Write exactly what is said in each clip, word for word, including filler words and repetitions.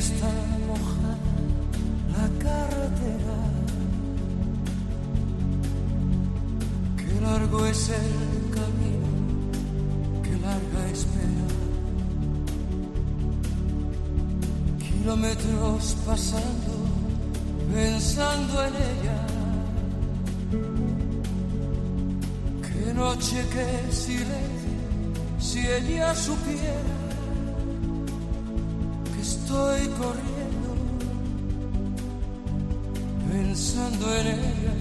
está mojada la carretera, qué largo es el camino, qué larga espera, kilómetros pasando, pensando en ella, qué noche, qué silencio, si ella supiera que estoy corriendo, pensando en ella.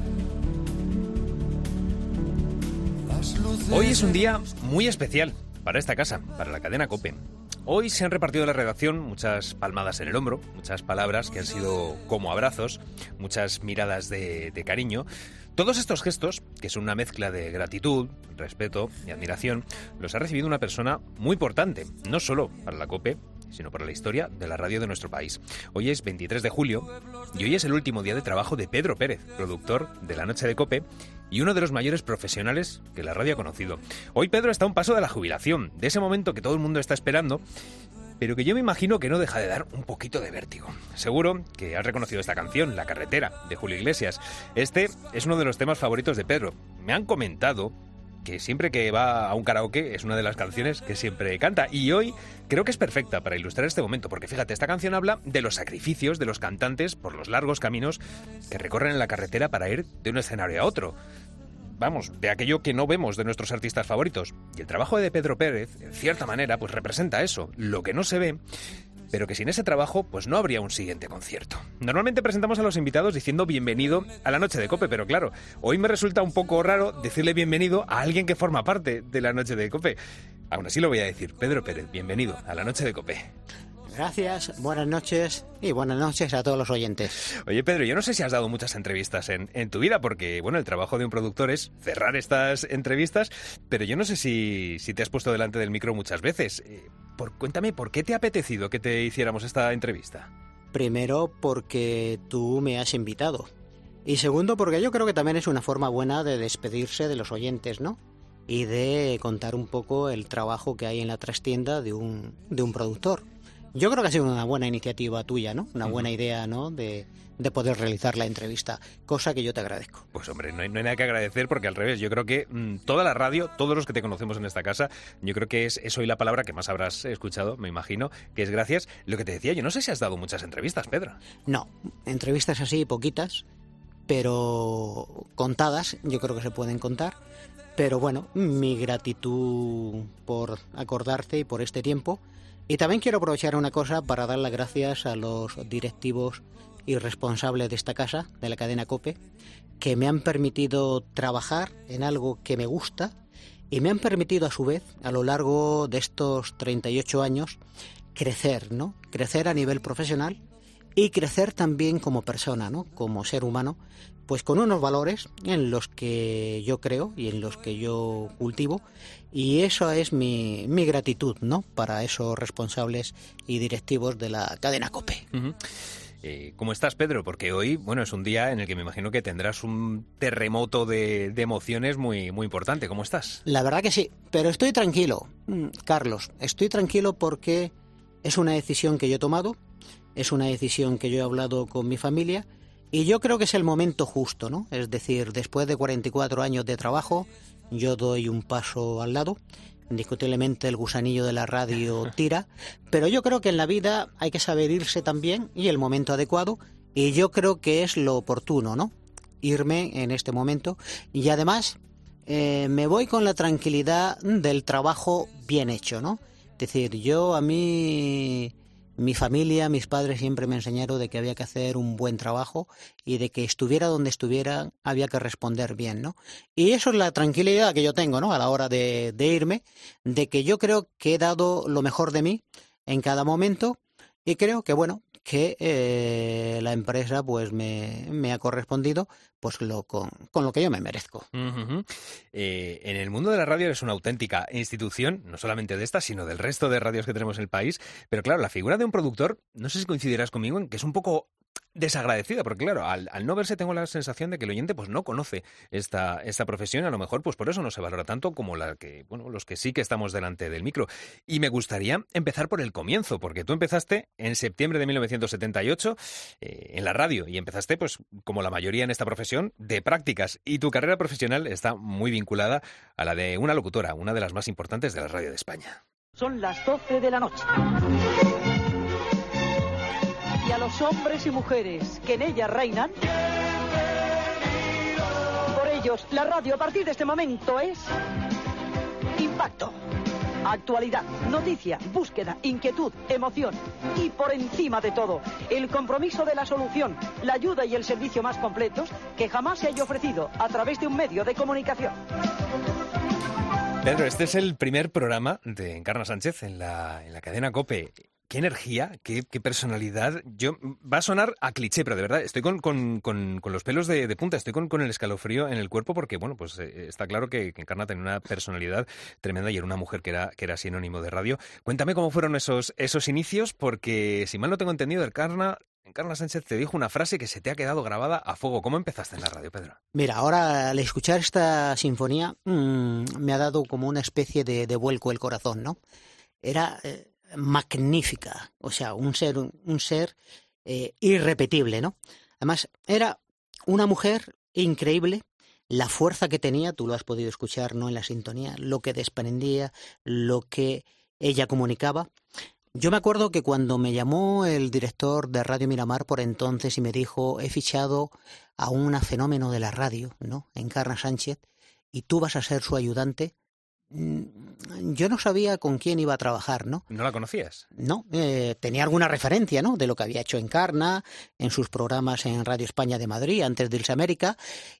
Las luces. Hoy es un día muy especial para esta casa, para la cadena COPE. Hoy se han repartido en la redacción muchas palmadas en el hombro, muchas palabras que han sido como abrazos, muchas miradas de, de cariño. Todos estos gestos, que son una mezcla de gratitud, respeto y admiración, los ha recibido una persona muy importante, no solo para la COPE, sino para la historia de la radio de nuestro país. Hoy es veintitrés de julio y hoy es el último día de trabajo de Pedro Pérez, productor de La Noche de COPE y uno de los mayores profesionales que la radio ha conocido. Hoy Pedro está a un paso de la jubilación, de ese momento que todo el mundo está esperando, pero que yo me imagino que no deja de dar un poquito de vértigo. Seguro que has reconocido esta canción, La Carretera, de Julio Iglesias. Este es uno de los temas favoritos de Pedro. Me han comentado que siempre que va a un karaoke es una de las canciones que siempre canta. Y hoy creo que es perfecta para ilustrar este momento, porque fíjate, esta canción habla de los sacrificios de los cantantes por los largos caminos que recorren en la carretera para ir de un escenario a otro. Vamos, de aquello que no vemos de nuestros artistas favoritos. Y el trabajo de Pedro Pérez, en cierta manera, pues representa eso, lo que no se ve, pero que sin ese trabajo pues no habría un siguiente concierto. Normalmente presentamos a los invitados diciendo bienvenido a la Noche de COPE, pero claro, hoy me resulta un poco raro decirle bienvenido a alguien que forma parte de la Noche de COPE. Aún así lo voy a decir. Pedro Pérez, bienvenido a la Noche de COPE. Gracias, buenas noches y buenas noches a todos los oyentes. Oye, Pedro, yo no sé si has dado muchas entrevistas en, en tu vida, porque, bueno, el trabajo de un productor es cerrar estas entrevistas, pero yo no sé si, si te has puesto delante del micro muchas veces. Eh, por, cuéntame, ¿por qué te ha apetecido que te hiciéramos esta entrevista? Primero, porque tú me has invitado. Y segundo, porque yo creo que también es una forma buena de despedirse de los oyentes, ¿no? Y de contar un poco el trabajo que hay en la trastienda de un, de un productor. Yo creo que ha sido una buena iniciativa tuya, ¿no? Una buena idea, ¿no? De, de poder realizar la entrevista, cosa que yo te agradezco. Pues hombre, no hay, no hay nada que agradecer, porque al revés, yo creo que mmm, toda la radio, todos los que te conocemos en esta casa, yo creo que es, es hoy la palabra que más habrás escuchado, me imagino, que es gracias. Lo que te decía, yo no sé si has dado muchas entrevistas, Pedro. No, entrevistas así, poquitas, pero contadas, yo creo que se pueden contar. Pero bueno, mi gratitud por acordarte y por este tiempo. Y también quiero aprovechar una cosa para dar las gracias a los directivos y responsables de esta casa, de la cadena COPE, que me han permitido trabajar en algo que me gusta y me han permitido a su vez, a lo largo de estos treinta y ocho años, crecer, ¿no? Crecer a nivel profesional y crecer también como persona, ¿no? Como ser humano, pues con unos valores en los que yo creo y en los que yo cultivo, y eso es mi, mi gratitud, ¿no? Para esos responsables y directivos de la cadena COPE. Uh-huh. Eh, ¿Cómo estás, Pedro? Porque hoy, bueno, es un día en el que me imagino que tendrás un terremoto de, de emociones muy, muy importante. ¿Cómo estás? La verdad que sí, pero estoy tranquilo, Carlos, estoy tranquilo porque es una decisión que yo he tomado, es una decisión que yo he hablado con mi familia y yo creo que es el momento justo, ¿no? Es decir, después de cuarenta y cuatro años de trabajo, yo doy un paso al lado. Indiscutiblemente el gusanillo de la radio tira, pero yo creo que en la vida hay que saber irse también y el momento adecuado, y yo creo que es lo oportuno, ¿no? Irme en este momento y además eh, me voy con la tranquilidad del trabajo bien hecho, ¿no? Es decir, yo a mí... Mi familia, mis padres siempre me enseñaron de que había que hacer un buen trabajo y de que estuviera donde estuviera había que responder bien, ¿no? Y eso es la tranquilidad que yo tengo, ¿no? A la hora de, de irme, de que yo creo que he dado lo mejor de mí en cada momento y creo que, bueno, que eh, la empresa pues me, me ha correspondido pues lo con, con lo que yo me merezco. Uh-huh. Eh, en el mundo de la radio eres una auténtica institución, no solamente de esta, sino del resto de radios que tenemos en el país, pero claro, la figura de un productor, no sé si coincidirás conmigo en que es un poco desagradecida, porque claro, al, al no verse tengo la sensación de que el oyente pues no conoce esta, esta profesión, a lo mejor pues por eso no se valora tanto como la que, bueno, los que sí que estamos delante del micro. Y me gustaría empezar por el comienzo, porque tú empezaste en septiembre de mil novecientos setenta y ocho eh, en la radio, y empezaste pues como la mayoría en esta profesión de prácticas, y tu carrera profesional está muy vinculada a la de una locutora, una de las más importantes de la radio de España. Son las doce de la noche. Y a los hombres y mujeres que en ella reinan, por ellos la radio a partir de este momento es impacto, actualidad, noticia, búsqueda, inquietud, emoción y por encima de todo el compromiso de la solución, la ayuda y el servicio más completos que jamás se haya ofrecido a través de un medio de comunicación. Pedro, este es el primer programa de Encarna Sánchez en la, en la cadena COPE. Qué energía, qué, qué personalidad. Yo va a sonar a cliché, pero de verdad estoy con, con, con, con los pelos de, de punta, estoy con, con el escalofrío en el cuerpo porque, bueno, pues eh, está claro que, que Encarna tenía una personalidad tremenda y era una mujer que era, que era sinónimo de radio. Cuéntame cómo fueron esos, esos inicios, porque si mal no tengo entendido, Encarna, Encarna Sánchez te dijo una frase que se te ha quedado grabada a fuego. ¿Cómo empezaste en la radio, Pedro? Mira, ahora al escuchar esta sinfonía mmm, me ha dado como una especie de, de vuelco el corazón, ¿no? Era... Eh, magnífica, o sea, un ser, un, un ser eh, irrepetible, ¿no? Además, era una mujer increíble, la fuerza que tenía, tú lo has podido escuchar, ¿no?, en la sintonía, lo que desprendía, lo que ella comunicaba. Yo me acuerdo que cuando me llamó el director de Radio Miramar por entonces y me dijo, he fichado a una fenómeno de la radio, ¿no?, Encarna Sánchez, y tú vas a ser su ayudante, yo no sabía con quién iba a trabajar, ¿no? ¿No la conocías? No, eh, tenía alguna referencia, ¿no?, de lo que había hecho Encarna en sus programas en Radio España de Madrid, antes de Irse a América,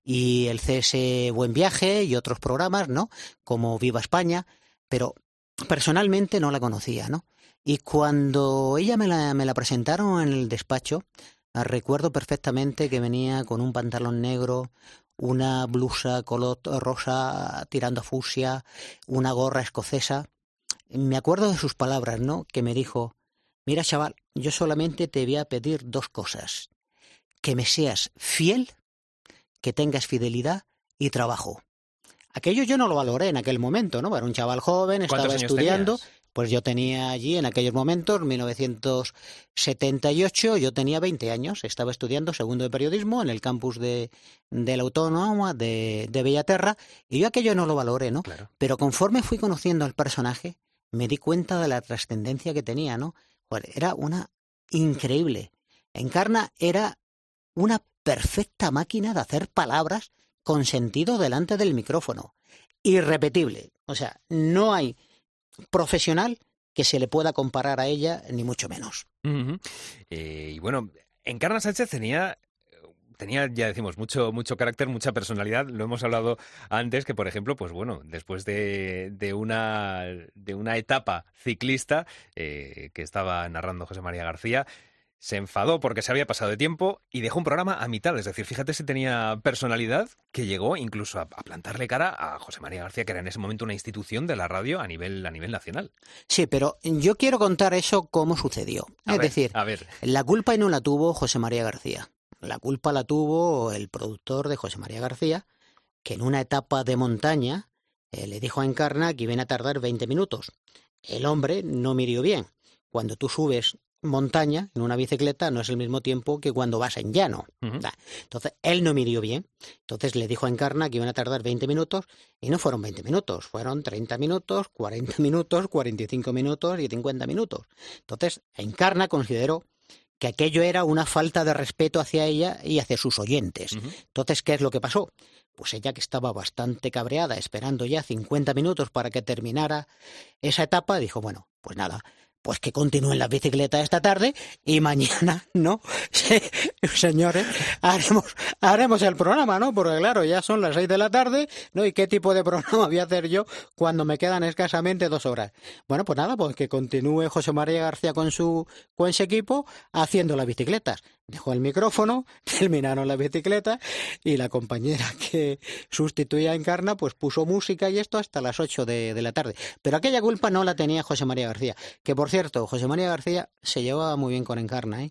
y el C S Buen Viaje y otros programas, ¿no?, como Viva España, pero personalmente no la conocía, ¿no? Y cuando ella me la, me la presentaron en el despacho, recuerdo perfectamente que venía con un pantalón negro, una blusa color rosa tirando a fucsia, una gorra escocesa. Me acuerdo de sus palabras, ¿no?, que me dijo, mira, chaval, yo solamente te voy a pedir dos cosas, que me seas fiel, que tengas fidelidad y trabajo. Aquello yo no lo valoré en aquel momento, ¿no? Era un chaval joven, estaba estudiando. Tenías? Pues yo tenía allí, en aquellos momentos, mil novecientos setenta y ocho, yo tenía veinte años. Estaba estudiando segundo de periodismo en el campus de, de la Autónoma de, de Bellaterra, y yo aquello no lo valoré, ¿no? Claro. Pero conforme fui conociendo al personaje, me di cuenta de la trascendencia que tenía, ¿no? Pues era una increíble. Encarna era una perfecta máquina de hacer palabras con sentido delante del micrófono. Irrepetible. O sea, no hay profesional que se le pueda comparar a ella, ni mucho menos. Uh-huh. Eh, y bueno, Encarna Sánchez tenía, tenía, ya decimos, mucho, mucho carácter, mucha personalidad. Lo hemos hablado antes, que por ejemplo, pues bueno, después de, de una de una etapa ciclista eh, que estaba narrando José María García, se enfadó porque se había pasado de tiempo y dejó un programa a mitad. Es decir, fíjate si tenía personalidad, que llegó incluso a, a plantarle cara a José María García, que era en ese momento una institución de la radio a nivel, a nivel nacional. Sí, pero yo quiero contar eso cómo sucedió. A es ver, decir, a ver. la culpa no la tuvo José María García. La culpa la tuvo el productor de José María García, que en una etapa de montaña eh, le dijo a Encarna que iban a tardar veinte minutos. El hombre no midió bien. Cuando tú subes montaña en una bicicleta no es el mismo tiempo que cuando vas en llano. Uh-huh. Entonces, él no midió bien. Entonces le dijo a Encarna que iban a tardar veinte minutos y no fueron veinte minutos, fueron treinta minutos, cuarenta minutos, cuarenta y cinco minutos y cincuenta minutos. Entonces, Encarna consideró que aquello era una falta de respeto hacia ella y hacia sus oyentes. Uh-huh. Entonces, ¿qué es lo que pasó? Pues ella, que estaba bastante cabreada, esperando ya cincuenta minutos para que terminara esa etapa, dijo, bueno, pues nada, pues que continúen las bicicletas esta tarde y mañana, ¿no? Sí, señores, haremos, haremos el programa, ¿no? Porque claro, ya son las seis de la tarde, ¿no? ¿Y qué tipo de programa voy a hacer yo cuando me quedan escasamente dos horas? Bueno, pues nada, pues que continúe José María García con su, con su equipo haciendo las bicicletas. Dejó el micrófono, terminaron las bicicletas y la compañera que sustituía a Encarna pues puso música y esto hasta las ocho de, de la tarde. Pero aquella culpa no la tenía José María García, que por cierto, José María García se llevaba muy bien con Encarna, ¿eh?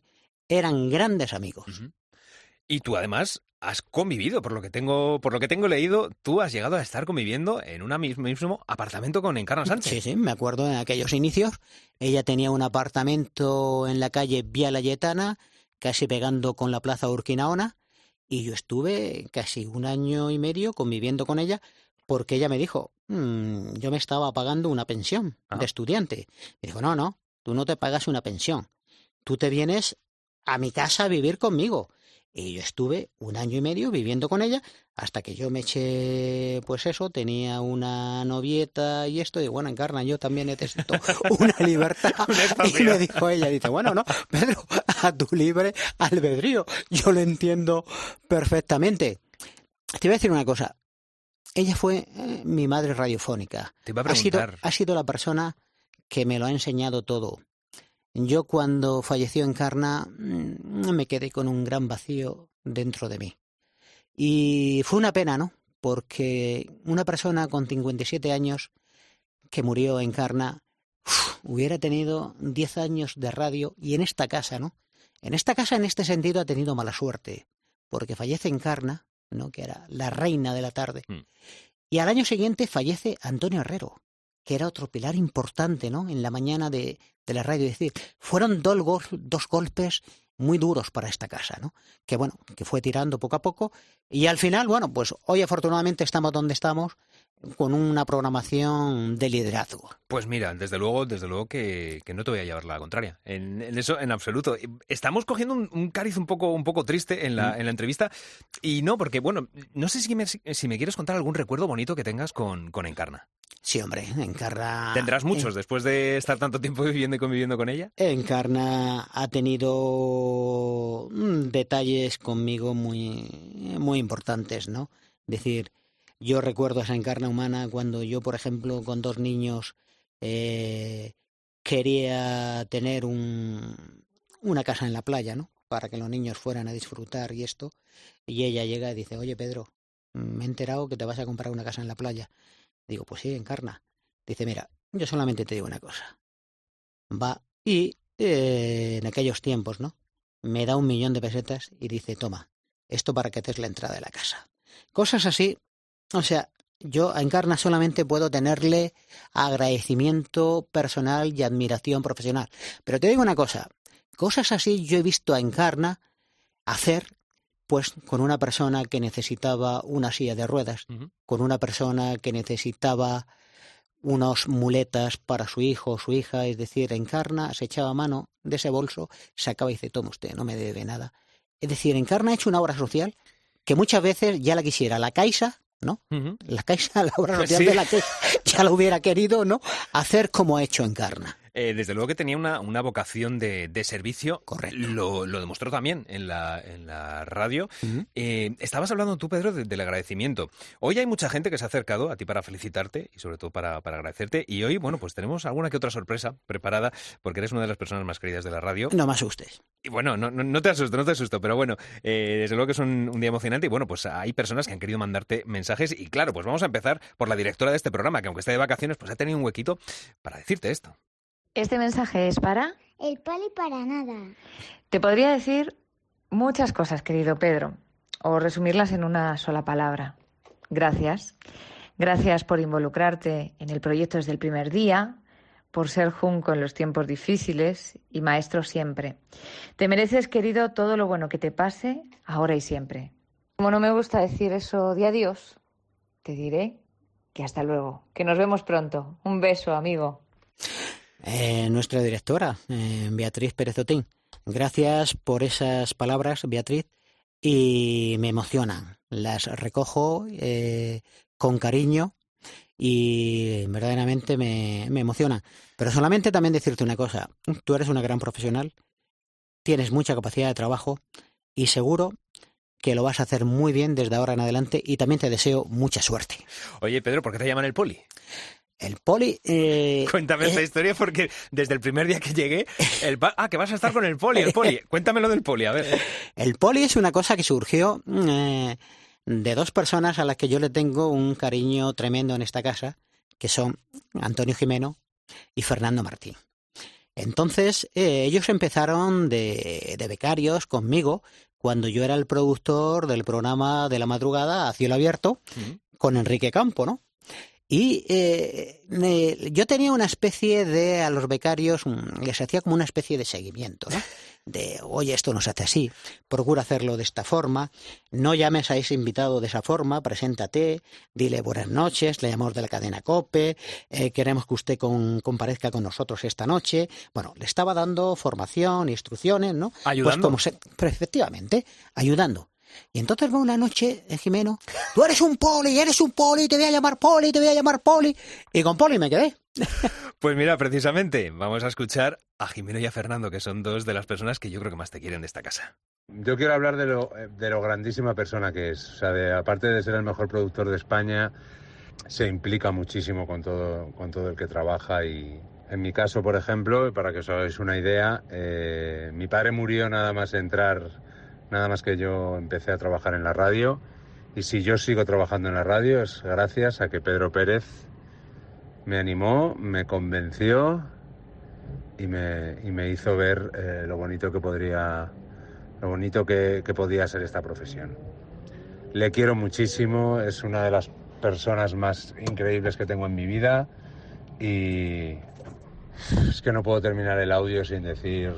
eran grandes amigos. Uh-huh. Y tú además has convivido, por lo que tengo, por lo que tengo leído, tú has llegado a estar conviviendo en un mismo, mismo apartamento con Encarna Sánchez. Sí, sí, me acuerdo en aquellos inicios. Ella tenía un apartamento en la calle Vía Layetana, casi pegando con la Plaza Urquinaona, y yo estuve casi un año y medio conviviendo con ella, porque ella me dijo, mmm, yo me estaba pagando una pensión ah. de estudiante. Me dijo, no, no, tú no te pagas una pensión, tú te vienes a mi casa a vivir conmigo. Y yo estuve un año y medio viviendo con ella hasta que yo me eché, pues eso, tenía una novieta y esto, y bueno, Encarna, yo también necesito una libertad. Y me dijo ella, dice, bueno, no, Pedro, a tu libre albedrío, yo lo entiendo perfectamente. Te voy a decir una cosa, ella fue eh, mi madre radiofónica. Te iba a ha sido, preguntar. ha sido la persona que me lo ha enseñado todo. Yo cuando falleció Encarna me quedé con un gran vacío dentro de mí. Y fue una pena, ¿no? Porque una persona con cincuenta y siete años que murió Encarna uf, hubiera tenido diez años de radio y en esta casa, ¿no? En esta casa en este sentido ha tenido mala suerte porque fallece Encarna, ¿no? Que era la reina de la tarde. Mm. Y al año siguiente fallece Antonio Herrero, que era otro pilar importante, ¿no? En la mañana de, de la radio. Es decir, fueron dos, gol, dos golpes muy duros para esta casa, ¿no? Que bueno, que fue tirando poco a poco. Y al final, bueno, pues hoy afortunadamente estamos donde estamos, con una programación de liderazgo. Pues mira, desde luego, desde luego que, que no te voy a llevar la contraria. En, en eso, en absoluto. Estamos cogiendo un, un cariz un poco, un poco triste en la, mm. en la entrevista. Y no, porque, bueno, no sé si me, si me quieres contar algún recuerdo bonito que tengas con, con Encarna. Sí, hombre, Encarna... ¿Tendrás muchos en... después de estar tanto tiempo viviendo y conviviendo con ella? Encarna ha tenido detalles conmigo muy, muy importantes, ¿no? Es decir, yo recuerdo a esa Encarna humana cuando yo, por ejemplo, con dos niños eh, quería tener un, una casa en la playa, ¿no? Para que los niños fueran a disfrutar y esto. Y ella llega y dice, oye, Pedro, me he enterado que te vas a comprar una casa en la playa. Digo, pues sí, Encarna. Dice, mira, yo solamente te digo una cosa. Va y eh, en aquellos tiempos, ¿no? Me da un millón de pesetas y dice, toma, esto para que te des la entrada de la casa. Cosas así, o sea, yo a Encarna solamente puedo tenerle agradecimiento personal y admiración profesional. Pero te digo una cosa, cosas así yo he visto a Encarna hacer pues con una persona que necesitaba una silla de ruedas, uh-huh. con una persona que necesitaba unas muletas para su hijo o su hija, es decir, Encarna se echaba mano de ese bolso, sacaba y dice, toma usted, no me debe nada. Es decir, Encarna ha hecho una obra social que muchas veces ya la quisiera la Caixa, ¿no? Uh-huh. La Caixa, la obra social sí. de la Caixa, ya la hubiera querido, ¿no? Hacer como ha hecho Encarna. Eh, desde luego que tenía una, una vocación de, de servicio. Correcto. Lo, lo demostró también en la, en la radio. Uh-huh. Eh, estabas hablando tú, Pedro, de, del agradecimiento. Hoy hay mucha gente que se ha acercado a ti para felicitarte y sobre todo para, para agradecerte. Y hoy, bueno, pues tenemos alguna que otra sorpresa preparada porque eres una de las personas más queridas de la radio. No me asustes. Y bueno, no, no, no te asusto, no te asusto, pero bueno, eh, desde luego que es un, un día emocionante y bueno, pues hay personas que han querido mandarte mensajes y claro, pues vamos a empezar por la directora de este programa, que aunque esté de vacaciones, pues ha tenido un huequito para decirte esto. Este mensaje es para... El poli para nada. Te podría decir muchas cosas, querido Pedro, o resumirlas en una sola palabra. Gracias. Gracias por involucrarte en el proyecto desde el primer día, por ser junco en los tiempos difíciles y maestro siempre. Te mereces, querido, todo lo bueno que te pase, ahora y siempre. Como no me gusta decir eso de adiós, te diré que hasta luego, que nos vemos pronto. Un beso, amigo. Eh, nuestra directora, eh, Beatriz Pérez Otín. Gracias por esas palabras, Beatriz, y me emocionan. Las recojo eh, con cariño y verdaderamente me, me emocionan. Pero solamente también decirte una cosa, tú eres una gran profesional, tienes mucha capacidad de trabajo y seguro que lo vas a hacer muy bien desde ahora en adelante y también te deseo mucha suerte. Oye, Pedro, ¿por qué te llaman el Poli? El Poli... Eh, Cuéntame eh, esta historia porque desde el primer día que llegué... El pa- ah, que vas a estar con el Poli, el Poli. Cuéntamelo del Poli, a ver. El Poli es una cosa que surgió eh, de dos personas a las que yo le tengo un cariño tremendo en esta casa, que son Antonio Jimeno y Fernando Martín. Entonces, eh, ellos empezaron de, de becarios conmigo cuando yo era el productor del programa de la madrugada a cielo abierto uh-huh. con Enrique Campo, ¿no? Y eh, me, yo tenía una especie de, a los becarios, les hacía como una especie de seguimiento, ¿no? De, oye, esto no se hace así, procura hacerlo de esta forma, no llames a ese invitado de esa forma, preséntate, dile buenas noches, le llamamos de la cadena COPE, eh, queremos que usted con, comparezca con nosotros esta noche. Bueno, le estaba dando formación, instrucciones, ¿no? Ayudando. Pues como se, pero efectivamente, ayudando. Y entonces va una noche, eh, Jimeno, tú eres un poli, eres un poli, te voy a llamar poli, te voy a llamar poli. Y con poli me quedé. Pues mira, precisamente, vamos a escuchar a Jimeno y a Fernando, que son dos de las personas que yo creo que más te quieren de esta casa. Yo quiero hablar de lo, de lo grandísima persona que es. O sea, de, aparte de ser el mejor productor de España, se implica muchísimo con todo, con todo el que trabaja. Y en mi caso, por ejemplo, para que os hagáis una idea, eh, mi padre murió nada más entrar... Nada más que yo empecé a trabajar en la radio, y si yo sigo trabajando en la radio es gracias a que Pedro Pérez me animó, me convenció y me, y me hizo ver eh, lo bonito que podría, lo bonito que, que podía ser esta profesión. Le quiero muchísimo, es una de las personas más increíbles que tengo en mi vida y es que no puedo terminar el audio sin decir...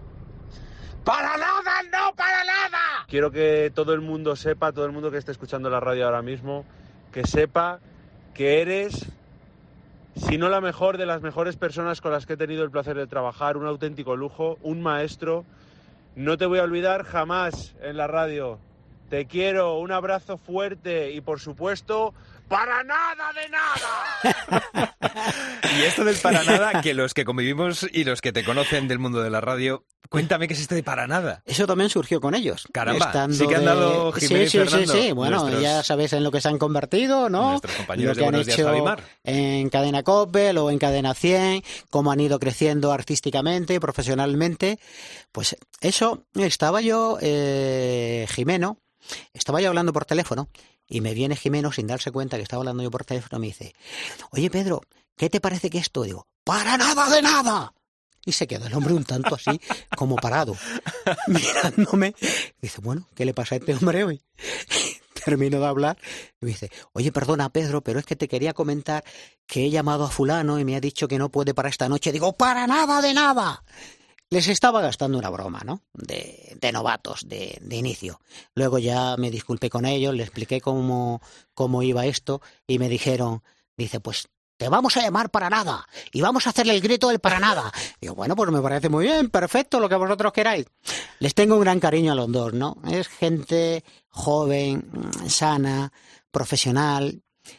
¡Para nada, no para nada! Quiero que todo el mundo sepa, todo el mundo que esté escuchando la radio ahora mismo, que sepa que eres, si no la mejor, de las mejores personas con las que he tenido el placer de trabajar, un auténtico lujo, un maestro. No te voy a olvidar jamás en la radio. Te quiero, un abrazo fuerte y, por supuesto, ¡para nada de nada! Y esto del para nada, que los que convivimos y los que te conocen del mundo de la radio, cuéntame qué es esto de para nada. Eso también surgió con ellos. Caramba, Estando sí que han dado de... Jimeno sí, y Fernando. Sí, sí, sí, bueno, nuestros... ya sabéis en lo que se han convertido, ¿no? Nuestros compañeros lo que de han Buenos hecho Días, Javimar. En Cadena COPE, luego en Cadena cien, cómo han ido creciendo artísticamente, profesionalmente. Pues eso, estaba yo, eh, Jimeno, estaba yo hablando por teléfono y me viene Jimeno sin darse cuenta que estaba hablando yo por teléfono y me dice, oye Pedro, ¿qué te parece que esto? Digo, ¡para nada de nada! Y se quedó el hombre un tanto así, como parado, mirándome. Dice, bueno, ¿qué le pasa a este hombre hoy? Termino de hablar y me dice, oye, perdona Pedro, pero es que te quería comentar que he llamado a fulano y me ha dicho que no puede para esta noche. Digo, ¡para nada de nada! Les estaba gastando una broma, ¿no? De, de novatos, de, de inicio. Luego ya me disculpé con ellos, les expliqué cómo, cómo iba esto y me dijeron, dice, pues te vamos a llamar para nada y vamos a hacerle el grito del para nada. Digo, bueno, pues me parece muy bien, perfecto, lo que vosotros queráis. Les tengo un gran cariño a los dos, ¿no? Es gente joven, sana, profesional.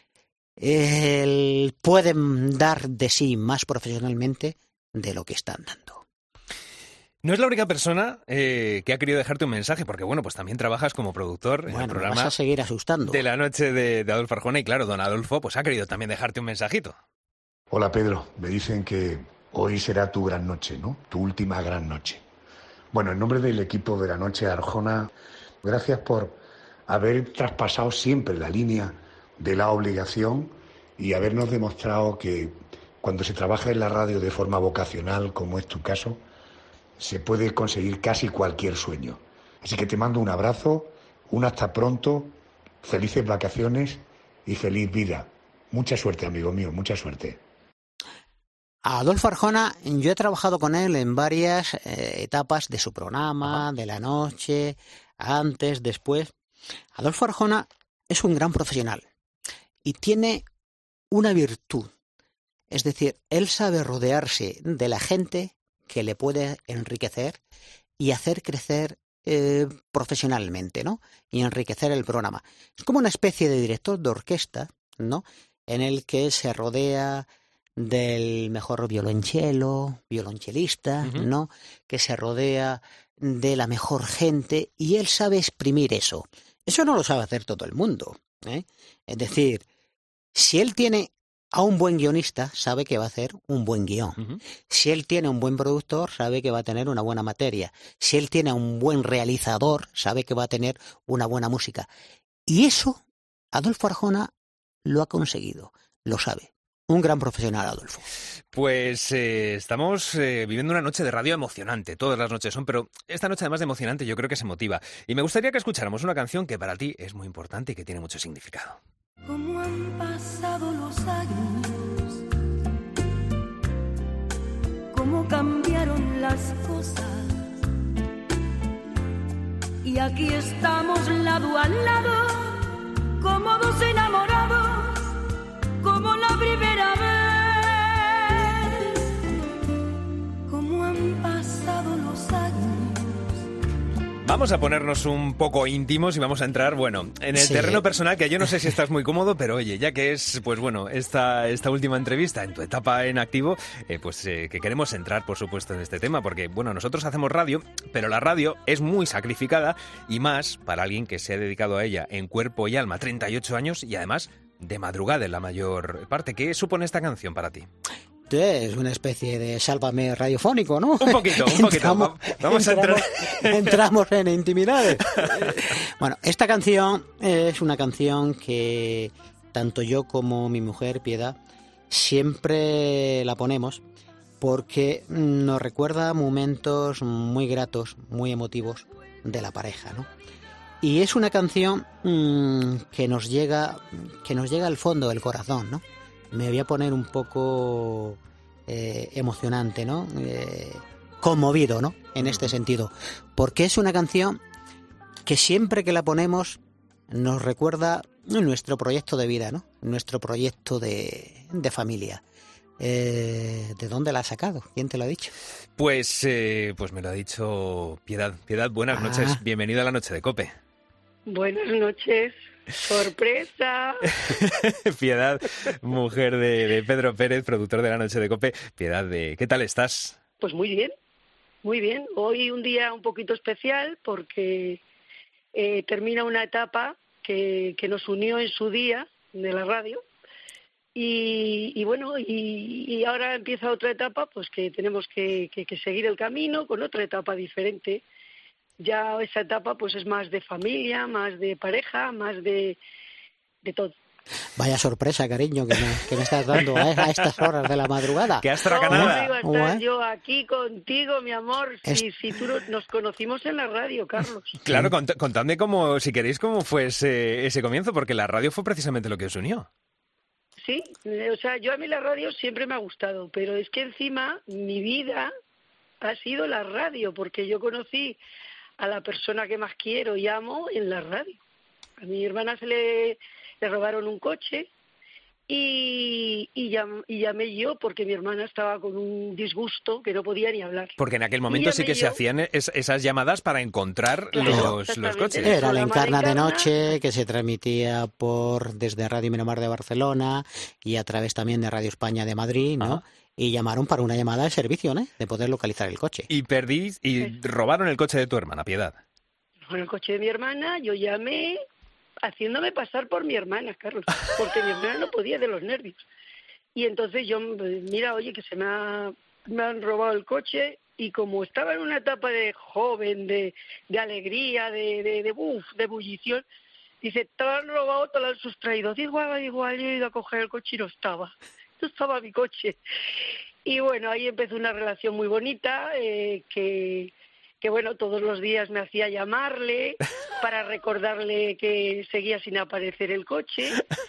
Eh, pueden dar de sí más profesionalmente de lo que están dando. No es la única persona eh, que ha querido dejarte un mensaje, porque bueno, pues también trabajas como productor bueno, en el programa me vas a seguir asustando. de la noche de, de Adolfo Arjona, y claro, don Adolfo pues ha querido también dejarte un mensajito. Hola Pedro, me dicen que hoy será tu gran noche, ¿no? Tu última gran noche. Bueno, en nombre del equipo de la noche de Arjona, gracias por haber traspasado siempre la línea de la obligación y habernos demostrado que cuando se trabaja en la radio de forma vocacional, como es tu caso, se puede conseguir casi cualquier sueño. Así que te mando un abrazo, un hasta pronto, felices vacaciones y feliz vida. Mucha suerte, amigo mío, mucha suerte. A Adolfo Arjona, yo he trabajado con él en varias eh, etapas de su programa, de la noche, antes, después. Adolfo Arjona es un gran profesional y tiene una virtud. Es decir, él sabe rodearse de la gente que le puede enriquecer y hacer crecer eh, profesionalmente, ¿no? Y enriquecer el programa. Es como una especie de director de orquesta, ¿no? En el que se rodea del mejor violonchelo, violonchelista, uh-huh. ¿no? Que se rodea de la mejor gente y él sabe exprimir eso. Eso no lo sabe hacer todo el mundo, ¿eh? Es decir, si él tiene a un buen guionista, sabe que va a hacer un buen guión. Uh-huh. Si él tiene un buen productor, sabe que va a tener una buena materia. Si él tiene un buen realizador, sabe que va a tener una buena música. Y eso, Adolfo Arjona lo ha conseguido, lo sabe. un gran profesional, Adolfo. Pues eh, estamos eh, viviendo una noche de radio emocionante, todas las noches son, pero esta noche además de emocionante yo creo que se motiva. Y me gustaría que escucháramos una canción que para ti es muy importante y que tiene mucho significado. Cómo han pasado los años, cómo cambiaron las cosas, y aquí estamos lado a lado, como dos enamorados, como la primera vez. Cómo han pasado los años. Vamos a ponernos un poco íntimos y vamos a entrar, bueno, en el Sí. terreno personal, que yo no sé si estás muy cómodo, pero oye, ya que es, pues bueno, esta, esta última entrevista en tu etapa en activo, eh, pues eh, que queremos entrar, por supuesto, en este tema, porque, bueno, nosotros hacemos radio, pero la radio es muy sacrificada y más para alguien que se ha dedicado a ella en cuerpo y alma treinta y ocho años y además de madrugada en la mayor parte. ¿Qué supone esta canción para ti? Es una especie de sálvame radiofónico, ¿no? Un poquito, un poquito. Entramos, Vamos a entrar. entramos, entramos en intimidades. Bueno, esta canción es una canción que tanto yo como mi mujer, Piedad, siempre la ponemos porque nos recuerda momentos muy gratos, muy emotivos de la pareja, ¿no? Y es una canción mmm, que nos llega, que nos llega al fondo del corazón, ¿no? Me voy a poner un poco eh, emocionante, ¿no? Eh, conmovido, ¿no? En este sentido. Porque es una canción que siempre que la ponemos nos recuerda nuestro proyecto de vida, ¿no? Nuestro proyecto de, de familia. Eh, ¿De dónde la has sacado? ¿Quién te lo ha dicho? Pues, eh, pues me lo ha dicho Piedad. Piedad, buenas Ah. noches. Bienvenida a la noche de COPE. Buenas noches. ¡Sorpresa! Piedad, mujer de, de Pedro Pérez, productor de la noche de COPE. Piedad, de, ¿qué tal estás? Pues muy bien, muy bien. Hoy un día un poquito especial porque eh, termina una etapa que, que nos unió en su día de la radio. Y, y bueno, y, y ahora empieza otra etapa, pues que tenemos que, que, que seguir el camino con otra etapa diferente. Ya esa etapa pues es más de familia, más de pareja, más de, de todo. Vaya sorpresa, cariño, que me, que me estás dando a, a estas horas de la madrugada. ¡Qué ¿Cómo astracanada! iba a estar Bueno. yo aquí contigo, mi amor? Si, Es- si tú no- nos conocimos en la radio, Carlos. Claro, cont- contadme cómo, si queréis, cómo fue ese, ese comienzo, porque la radio fue precisamente lo que os unió. Sí, eh, o sea, yo a mí la radio siempre me ha gustado, pero es que encima mi vida ha sido la radio, porque yo conocí a la persona que más quiero y amo en la radio. A mi hermana se le, le robaron un coche y, y, llam- y llamé yo porque mi hermana estaba con un disgusto que no podía ni hablar. Porque en aquel momento Y sí llamé que se yo. hacían es- esas llamadas para encontrar Claro, los, los exactamente. coches. Era la programa de Encarna de Encarna. Noche, que se transmitía por desde Radio Miramar de Barcelona y a través también de Radio España de Madrid, ¿no? Ajá. Y llamaron para una llamada de servicio, ¿no? De poder localizar el coche. Y perdí, y robaron el coche de tu hermana, Piedad. Con el coche de mi hermana, yo llamé haciéndome pasar por mi hermana, Carlos, porque mi hermana no podía de los nervios. Y entonces yo, mira, oye, que se me, ha, me han robado el coche y como estaba en una etapa de joven, de, de alegría, de, de, de, uf, de ebullición, dice, te lo han robado, te lo han sustraído. Digo, igual, igual, yo he ido a coger el coche y no estaba. No estaba mi coche. Y bueno, ahí empezó una relación muy bonita, eh, que... que bueno, todos los días me hacía llamarle para recordarle que seguía sin aparecer el coche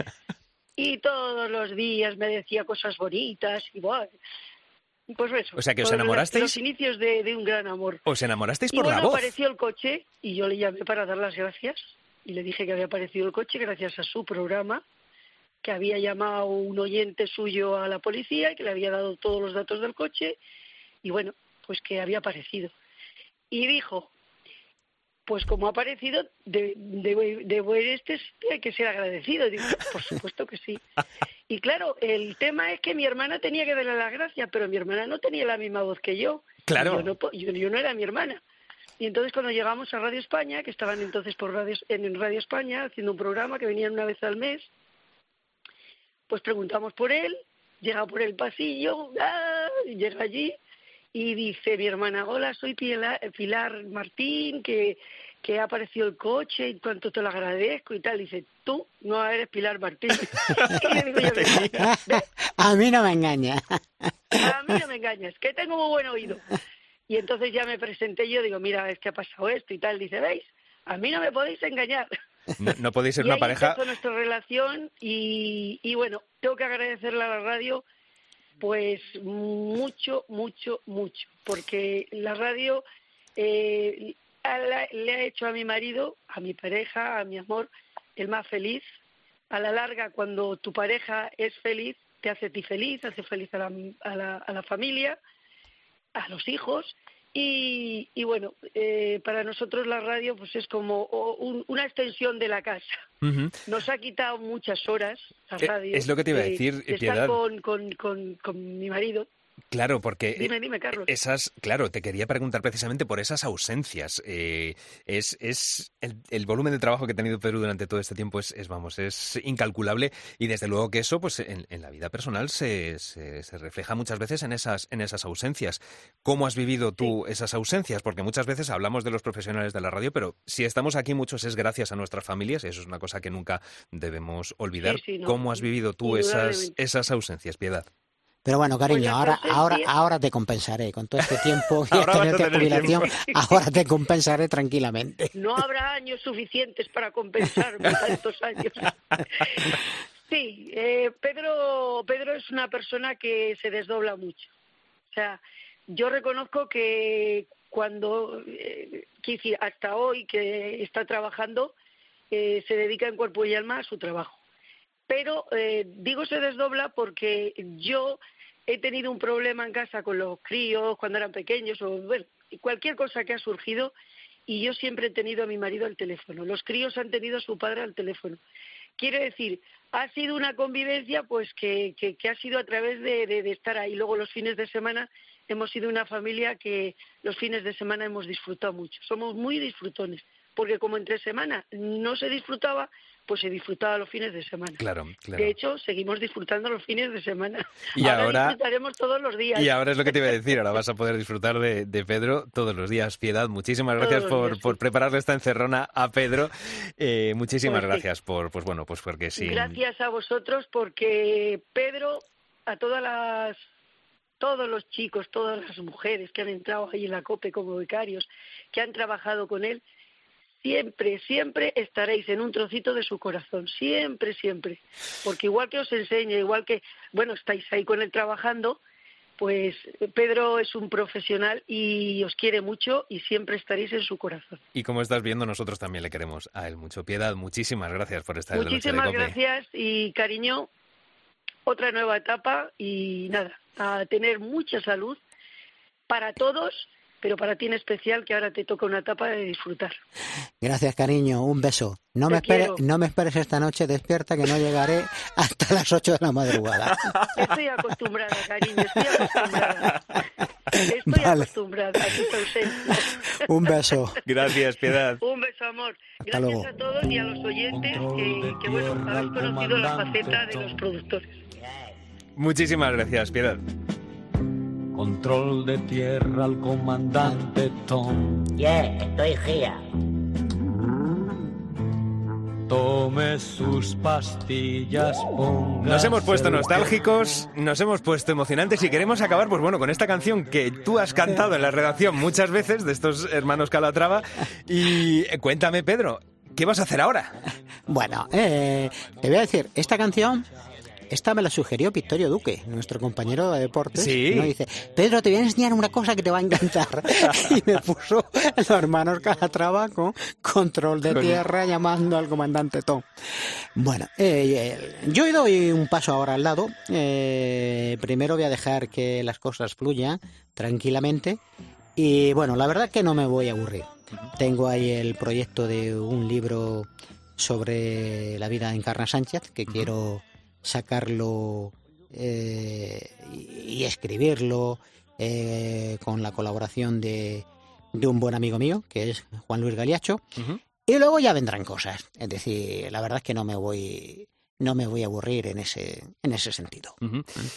y todos los días me decía cosas bonitas y bueno, pues eso. O sea, que os fueron enamorasteis. Los inicios de, de un gran amor. ¿Os enamorasteis Y por bueno, la voz? apareció el coche y yo le llamé para dar las gracias y le dije que había aparecido el coche gracias a su programa, que había llamado un oyente suyo a la policía y que le había dado todos los datos del coche y bueno, pues que había aparecido. Y dijo, pues como ha aparecido, de, de, de buen este hay que ser agradecido. Digo, por supuesto que sí. Y claro, el tema es que mi hermana tenía que darle las gracias, pero mi hermana no tenía la misma voz que yo. Claro. Yo no, po- yo, yo no era mi hermana. Y entonces cuando llegamos a Radio España, que estaban entonces por radio, en Radio España haciendo un programa que venían una vez al mes, pues preguntamos por él, llega por el pasillo, ¡ah! Y llega allí y dice mi hermana, hola, soy Pilar, Pilar Martín, que que ha aparecido el coche y cuánto te lo agradezco y tal. Dice, tú no eres Pilar Martín. Y le digo yo, ¿ves? A mí no me engaña. A mí no me engañas, que tengo muy buen oído. Y entonces ya me presenté yo, digo, mira, es que ha pasado esto y tal. Dice, ¿veis? A mí no me podéis engañar. No, no podéis ser y una ahí pareja... empezó nuestra relación y, y bueno, tengo que agradecerle a la radio pues mucho, mucho, mucho, porque la radio eh, la, le ha hecho a mi marido, a mi pareja, a mi amor, el más feliz. A la larga, cuando tu pareja es feliz, te hace a ti feliz, hace feliz a la, a la, a la familia, a los hijos. Y, y bueno, eh, para nosotros la radio pues es como un, una extensión de la casa. Uh-huh. Nos ha quitado muchas horas la radio. Es lo que te iba a decir, de, de Piedad. estar con, con, con, con mi marido. Claro, porque dime, dime, Carlos. Esas, claro, te quería preguntar precisamente por esas ausencias. Eh, es, es el, el volumen de trabajo que ha tenido Pedro durante todo este tiempo es, es vamos, es incalculable y desde luego que eso, pues, en, en la vida personal se, se, se refleja muchas veces en esas, en esas ausencias. ¿Cómo has vivido tú sí. esas ausencias? Porque muchas veces hablamos de los profesionales de la radio, pero si estamos aquí muchos es gracias a nuestras familias y eso es una cosa que nunca debemos olvidar. Sí, sí, no. ¿Cómo has vivido tú esas, esas ausencias, Piedad? Pero bueno, cariño, ahora, ahora, ahora te compensaré. Con todo este tiempo y esta jubilación, ahora te compensaré tranquilamente. No habrá años suficientes para compensarme tantos años. Sí, eh, Pedro, Pedro es una persona que se desdobla mucho. O sea, yo reconozco que cuando, eh, decir, hasta hoy que está trabajando, eh, se dedica en cuerpo y alma a su trabajo. Pero eh, digo se desdobla porque yo he tenido un problema en casa con los críos cuando eran pequeños o bueno, cualquier cosa que ha surgido y yo siempre he tenido a mi marido al teléfono. Los críos han tenido a su padre al teléfono. Quiero decir, ha sido una convivencia pues que, que, que ha sido a través de, de, de estar ahí. Luego los fines de semana hemos sido una familia que los fines de semana hemos disfrutado mucho. Somos muy disfrutones, porque como entre semana no se disfrutaba, pues se disfrutaba los fines de semana. Claro, claro. De hecho, seguimos disfrutando los fines de semana. Y ahora, ahora disfrutaremos todos los días. Y ahora es lo que te iba a decir, ahora vas a poder disfrutar de, de Pedro todos los días. Piedad, muchísimas gracias por, días, por sí. prepararle esta encerrona a Pedro. Eh, muchísimas pues gracias sí. por, pues bueno, pues porque sí. Gracias a vosotros porque Pedro, a todas las, todos los chicos, todas las mujeres que han entrado ahí en la COPE como becarios, que han trabajado con él, siempre, siempre estaréis en un trocito de su corazón, siempre, siempre. Porque igual que os enseña, igual que, bueno, estáis ahí con él trabajando, pues Pedro es un profesional y os quiere mucho y siempre estaréis en su corazón. Y como estás viendo, nosotros también le queremos a él mucho. Piedad, muchísimas gracias por estar en la Noche de Cope. Muchísimas gracias y cariño, otra nueva etapa y nada, a tener mucha salud para todos, pero para ti en especial, que ahora te toca una etapa de disfrutar. Gracias, cariño. Un beso. No me, esperes, no me esperes esta noche despierta, que no llegaré hasta las ocho de la madrugada. Estoy acostumbrada, cariño, estoy acostumbrada. Estoy vale. acostumbrada a tu ausencia. Un beso. Gracias, Piedad. Un beso, amor. Hasta Gracias luego. a todos y a los oyentes que, que bueno, habéis conocido la faceta de los productores. Muchísimas gracias, Piedad. Control de tierra al comandante Tom. Yeah, estoy guía. Tome sus pastillas, póngase. Nos hemos puesto nostálgicos, nos hemos puesto emocionantes y queremos acabar, pues bueno, con esta canción que tú has cantado en la redacción muchas veces de estos hermanos Calatrava. Y cuéntame, Pedro, ¿qué vas a hacer ahora? Bueno, eh, te voy a decir, esta canción... Esta me la sugirió Victorio Duque, nuestro compañero de deportes. Sí. ¿no? Dice, Pedro, te voy a enseñar una cosa que te va a encantar. Y me puso los hermanos Calatrava con Control de Tierra llamando al comandante Tom. Bueno, eh, eh, yo doy un paso ahora al lado. Eh, primero voy a dejar que las cosas fluyan tranquilamente. Y bueno, la verdad es que no me voy a aburrir. Tengo ahí el proyecto de un libro sobre la vida de Encarna Sánchez que uh-huh. quiero... sacarlo eh, y, y escribirlo eh, con la colaboración de, de un buen amigo mío, que es Juan Luis Galiacho, uh-huh. y luego ya vendrán cosas. Es decir, la verdad es que no me voy no me voy a aburrir en ese en ese sentido. Uh-huh.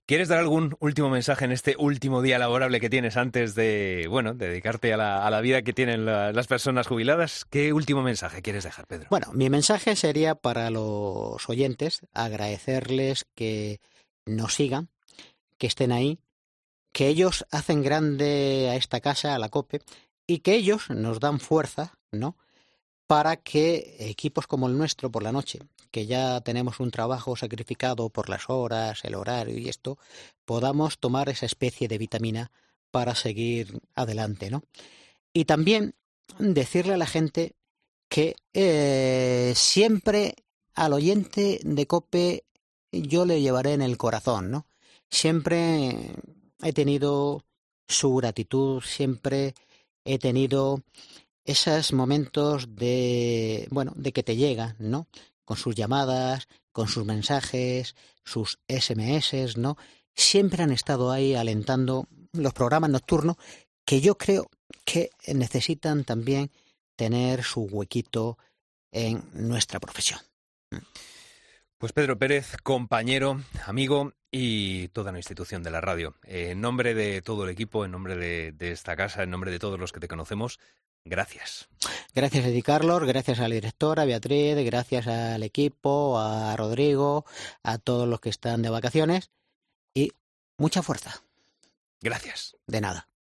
¿Quieres dar algún último mensaje en este último día laborable que tienes antes de, bueno, de dedicarte a la, a la vida que tienen la, las personas jubiladas? ¿Qué último mensaje quieres dejar, Pedro? Bueno, mi mensaje sería para los oyentes agradecerles que nos sigan, que estén ahí, que ellos hacen grande a esta casa, a la COPE, y que ellos nos dan fuerza, ¿no?, para que equipos como el nuestro por la noche, que ya tenemos un trabajo sacrificado por las horas, el horario y esto, podamos tomar esa especie de vitamina para seguir adelante, ¿no? Y también decirle a la gente que eh, siempre al oyente de COPE yo le llevaré en el corazón, ¿no? Siempre he tenido su gratitud, siempre he tenido esos momentos de, bueno, de que te llegan, ¿no? Con sus llamadas, con sus mensajes, sus ese eme ese, ¿no? Siempre han estado ahí alentando los programas nocturnos que yo creo que necesitan también tener su huequito en nuestra profesión. Pues Pedro Pérez, compañero, amigo y toda la institución de la radio. En nombre de todo el equipo, en nombre de, de esta casa, en nombre de todos los que te conocemos, gracias. Gracias a ti, Carlos, gracias a la directora, Beatriz, gracias al equipo, a Rodrigo, a todos los que están de vacaciones y mucha fuerza. Gracias. De nada.